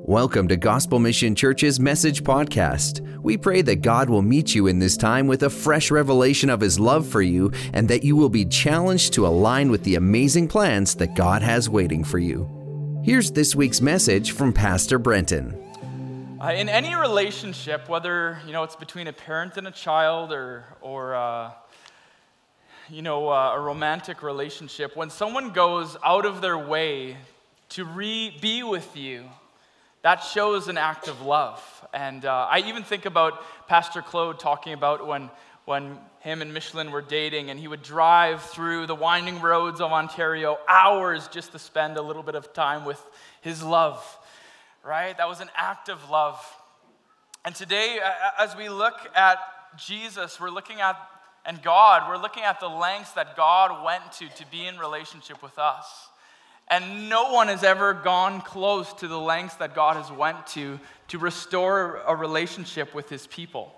Welcome to Gospel Mission Church's Message Podcast. We pray that God will meet you in this time with a fresh revelation of His love for you and that you will be challenged to align with the amazing plans that God has waiting for you. Here's this week's message from Pastor Brenton. In any relationship, whether it's between a parent and a child or a romantic relationship, when someone goes out of their way to be with you, that shows an act of love. And I even think about Pastor Claude talking about when him and Michelin were dating, and he would drive through the winding roads of Ontario hours just to spend a little bit of time with his love, right? That was an act of love. And today, as we look at Jesus, we're looking at, and God, we're looking at the lengths that God went to be in relationship with us. And no one has ever gone close to the lengths that God has went to restore a relationship with His people.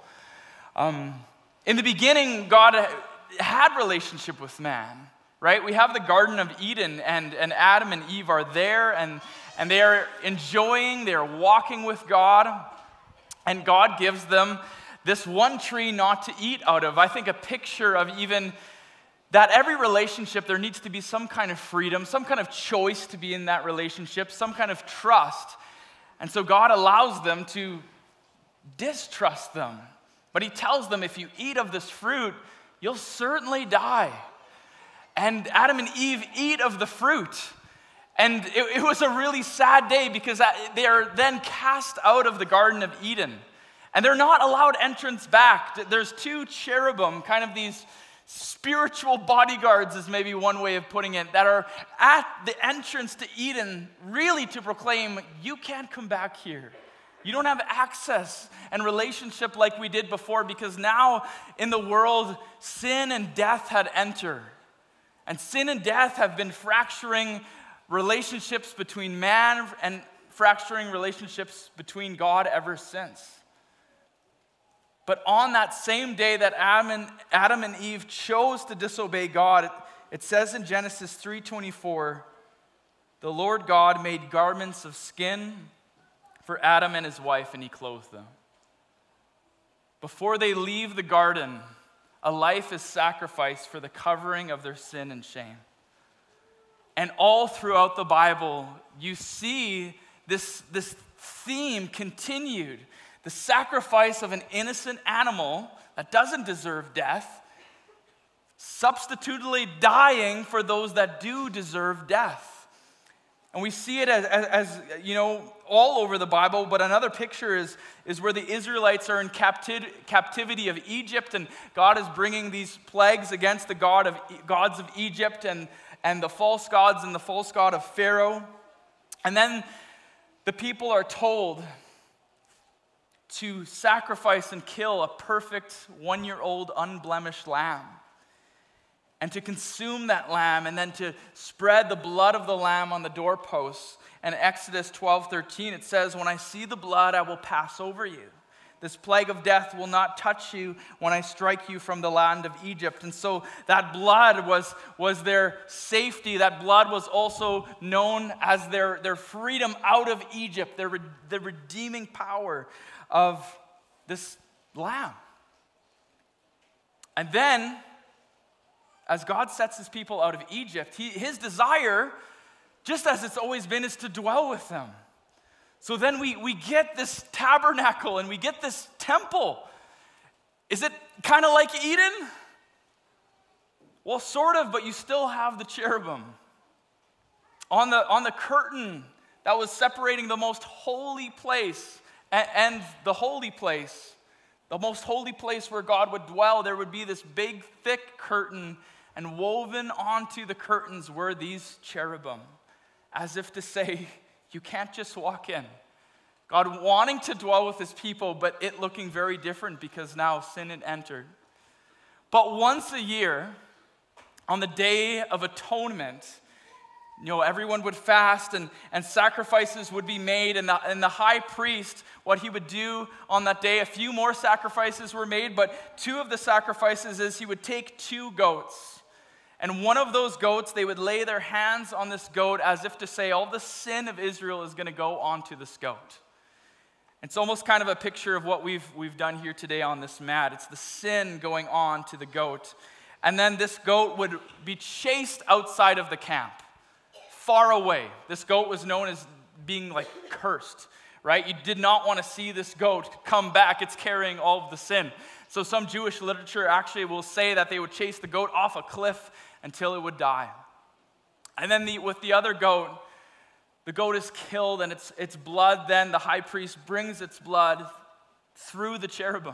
In the beginning, God had relationship with man, right? We have the Garden of Eden, and Adam and Eve are there, and they are enjoying, they are walking with God, and God gives them this one tree not to eat out of. I think a picture of even that every relationship, there needs to be some kind of freedom, some kind of choice to be in that relationship, some kind of trust. And so God allows them to distrust them. But He tells them, if you eat of this fruit, you'll certainly die. And Adam and Eve eat of the fruit. And it was a really sad day because they are then cast out of the Garden of Eden. And they're not allowed entrance back. There's two cherubim, kind of these spiritual bodyguards is maybe one way of putting it, that are at the entrance to Eden, really to proclaim, you can't come back here. You don't have access and relationship like we did before, because now in the world, sin and death had entered. And sin and death have been fracturing relationships between man and fracturing relationships between God ever since. But on that same day that Adam and Eve chose to disobey God, it says in Genesis 3:24, the Lord God made garments of skin for Adam and his wife, and He clothed them. Before they leave the garden, a life is sacrificed for the covering of their sin and shame. And all throughout the Bible, you see this theme continued. The sacrifice of an innocent animal that doesn't deserve death, substitutely dying for those that do deserve death. And we see it as all over the Bible, but another picture is where the Israelites are in captivity of Egypt, and God is bringing these plagues against the gods of Egypt and the false gods and the false god of Pharaoh. And then the people are told to sacrifice and kill a perfect 1-year-old unblemished lamb, and to consume that lamb, and then to spread the blood of the lamb on the doorposts. And Exodus 12:13, it says, when I see the blood, I will pass over you. This plague of death will not touch you when I strike you from the land of Egypt. And so that blood was their safety. That blood was also known as their freedom out of Egypt, the redeeming power of this lamb. And then, as God sets His people out of Egypt, His desire, just as it's always been, is to dwell with them. So then we get this tabernacle and we get this temple. Is it kind of like Eden? Well, sort of, but you still have the cherubim. On the curtain that was separating the most holy place and the holy place, the most holy place where God would dwell, there would be this big, thick curtain, and woven onto the curtains were these cherubim, as if to say, you can't just walk in. God wanting to dwell with His people, but it looking very different because now sin had entered. But once a year, on the Day of Atonement, everyone would fast and sacrifices would be made, and the high priest, what he would do on that day, a few more sacrifices were made, but two of the sacrifices is he would take 2 goats And one of those goats, they would lay their hands on this goat as if to say, all the sin of Israel is going to go onto this goat. It's almost kind of a picture of what we've done here today on this mat. It's the sin going on to the goat. And then this goat would be chased outside of the camp, far away. This goat was known as being like cursed, right? You did not want to see this goat come back. It's carrying all of the sin. So some Jewish literature actually will say that they would chase the goat off a cliff until it would die. And then with the other goat, the goat is killed, and its blood, then the high priest brings its blood through the cherubim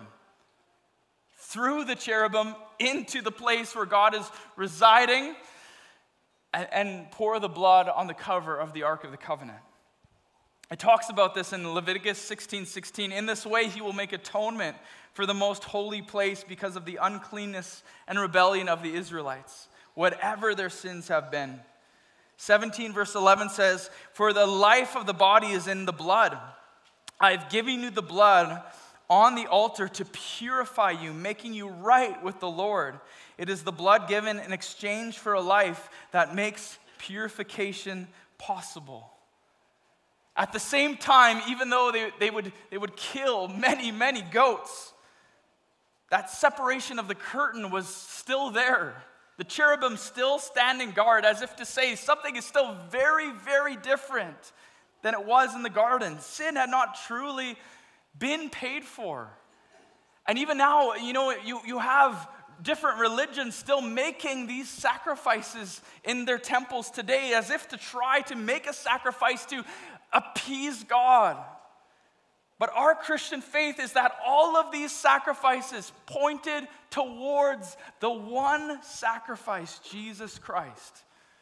into the place where God is residing, and pour the blood on the cover of the Ark of the Covenant. It talks about this in Leviticus 16:16. In this way, he will make atonement for the most holy place because of the uncleanness and rebellion of the Israelites, whatever their sins have been. 17 verse 11 says, for the life of the body is in the blood. I've given you the blood on the altar to purify you, making you right with the Lord. It is the blood given in exchange for a life that makes purification possible. At the same time, even though they would kill many goats, that separation of the curtain was still there. The cherubim still standing guard, as if to say something is still very different than it was in the garden. Sin had not truly been paid for. And even now, you have different religions still making these sacrifices in their temples today, as if to try to make a sacrifice to appease God. But our Christian faith is that all of these sacrifices pointed towards the one sacrifice, Jesus Christ.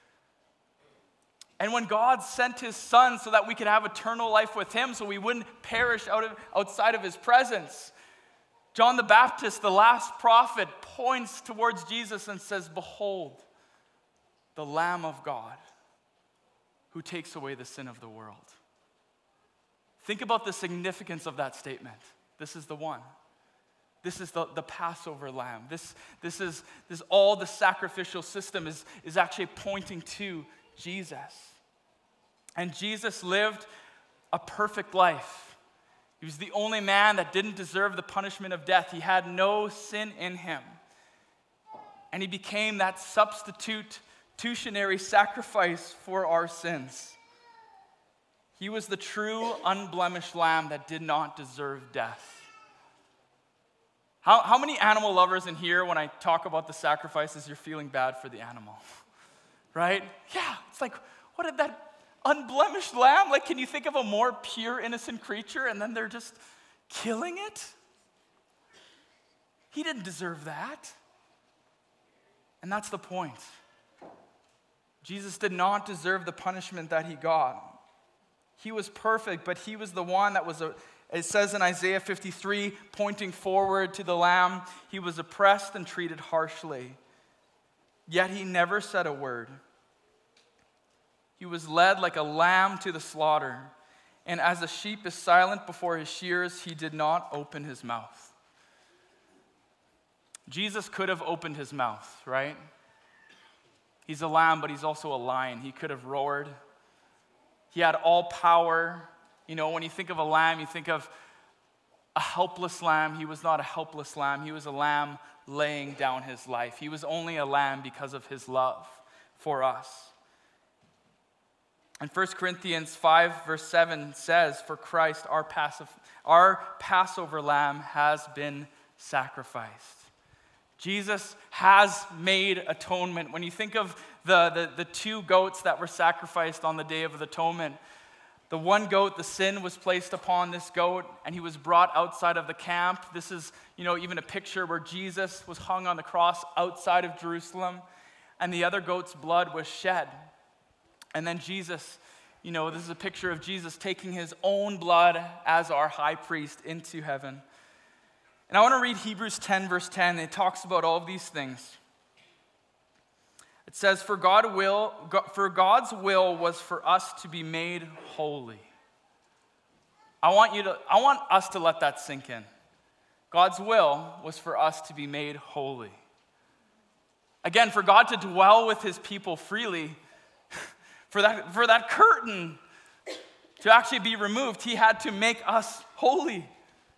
And when God sent his son so that we could have eternal life with him, so we wouldn't perish outside of his presence, John the Baptist, the last prophet, points towards Jesus and says, behold, the Lamb of God who takes away the sin of the world. Think about the significance of that statement. This is the one. This is the Passover lamb. This is all the sacrificial system is actually pointing to Jesus. And Jesus lived a perfect life. He was the only man that didn't deserve the punishment of death. He had no sin in him. And he became that substitutionary sacrifice for our sins. He was the true, unblemished lamb that did not deserve death. How many animal lovers in here, when I talk about the sacrifices, you're feeling bad for the animal? Right? Yeah, it's like, what did that unblemished lamb? Like, can you think of a more pure, innocent creature, and then they're just killing it? He didn't deserve that. And that's the point. Jesus did not deserve the punishment that he got. He was perfect, but he was the one that was, it says in Isaiah 53, pointing forward to the Lamb, he was oppressed and treated harshly. Yet he never said a word. He was led like a lamb to the slaughter, and as a sheep is silent before his shearers, he did not open his mouth. Jesus could have opened his mouth, right? He's a lamb, but he's also a lion. He could have roared. He had all power. When you think of a lamb, you think of a helpless lamb. He was not a helpless lamb. He was a lamb laying down his life. He was only a lamb because of his love for us. And 1 Corinthians 5 verse 7 says, for Christ, our Passover lamb has been sacrificed. Jesus has made atonement. When you think of the two goats that were sacrificed on the Day of Atonement, the one goat, the sin was placed upon this goat, and he was brought outside of the camp. This is, even a picture where Jesus was hung on the cross outside of Jerusalem, and the other goat's blood was shed. And then Jesus, this is a picture of Jesus taking his own blood as our high priest into heaven. And I want to read Hebrews 10, verse 10. It talks about all of these things. It says, for God's will was for us to be made holy. I want us to let that sink in. God's will was for us to be made holy. Again, for God to dwell with his people freely, for that curtain to actually be removed, he had to make us holy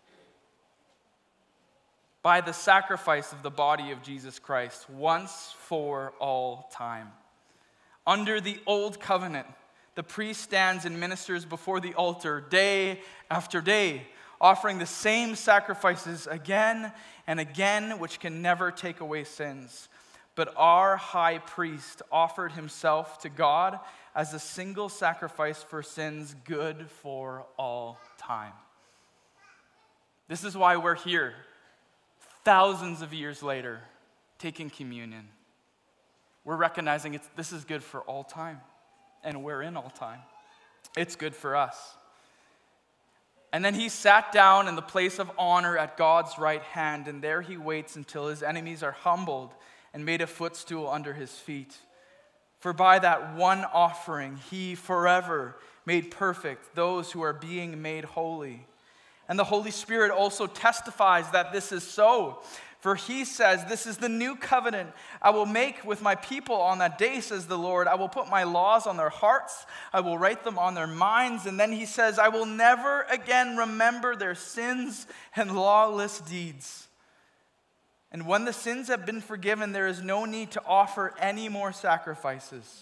by the sacrifice of the body of Jesus Christ once for all time. Under the old covenant, the priest stands and ministers before the altar day after day, offering the same sacrifices again and again, which can never take away sins. But our high priest offered himself to God as a single sacrifice for sins, good for all time. This is why we're here, thousands of years later, taking communion. We're recognizing this is good for all time, and we're in all time. It's good for us. And then he sat down in the place of honor at God's right hand, and there he waits until his enemies are humbled and made a footstool under his feet. For by that one offering, he forever made perfect those who are being made holy. And the Holy Spirit also testifies that this is so. For he says, this is the new covenant I will make with my people on that day, says the Lord. I will put my laws on their hearts. I will write them on their minds. And then he says, I will never again remember their sins and lawless deeds. And when the sins have been forgiven, there is no need to offer any more sacrifices.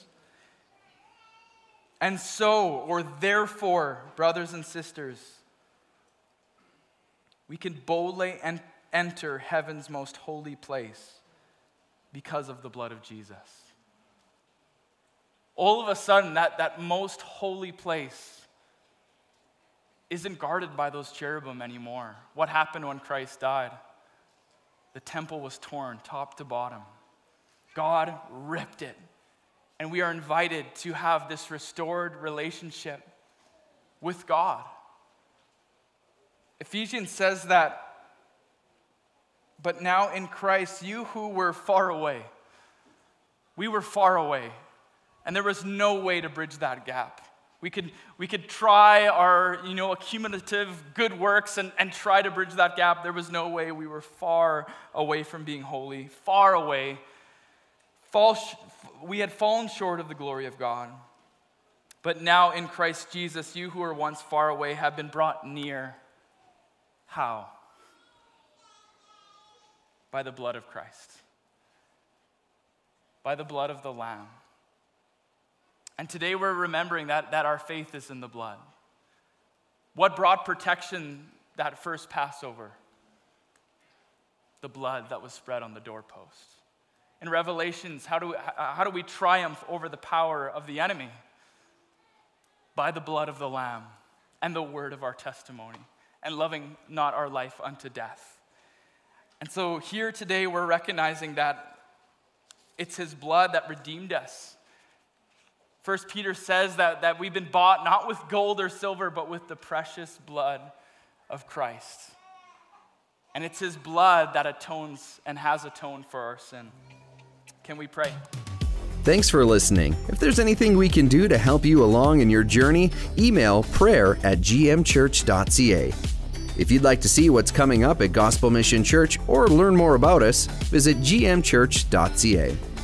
And so, or therefore, brothers and sisters, we can boldly enter heaven's most holy place because of the blood of Jesus. All of a sudden, that most holy place isn't guarded by those cherubim anymore. What happened when Christ died? The temple was torn top to bottom. God ripped it. And we are invited to have this restored relationship with God. Ephesians says that, but now in Christ, you who were far away, we were far away, and there was no way to bridge that gap. We could try our accumulative good works and try to bridge that gap. There was no way. We were far away from being holy, far away. We had fallen short of the glory of God. But now in Christ Jesus, you who were once far away have been brought near. How? By the blood of Christ. By the blood of the Lamb. And today we're remembering that our faith is in the blood. What brought protection that first Passover? The blood that was spread on the doorpost. In Revelations, how do we triumph over the power of the enemy? By the blood of the Lamb and the word of our testimony, and loving not our life unto death. And so here today we're recognizing that it's his blood that redeemed us. 1 Peter says that we've been bought not with gold or silver, but with the precious blood of Christ. And it's his blood that atones and has atoned for our sin. Can we pray? Thanks for listening. If there's anything we can do to help you along in your journey, email prayer@gmchurch.ca. If you'd like to see what's coming up at Gospel Mission Church or learn more about us, visit gmchurch.ca.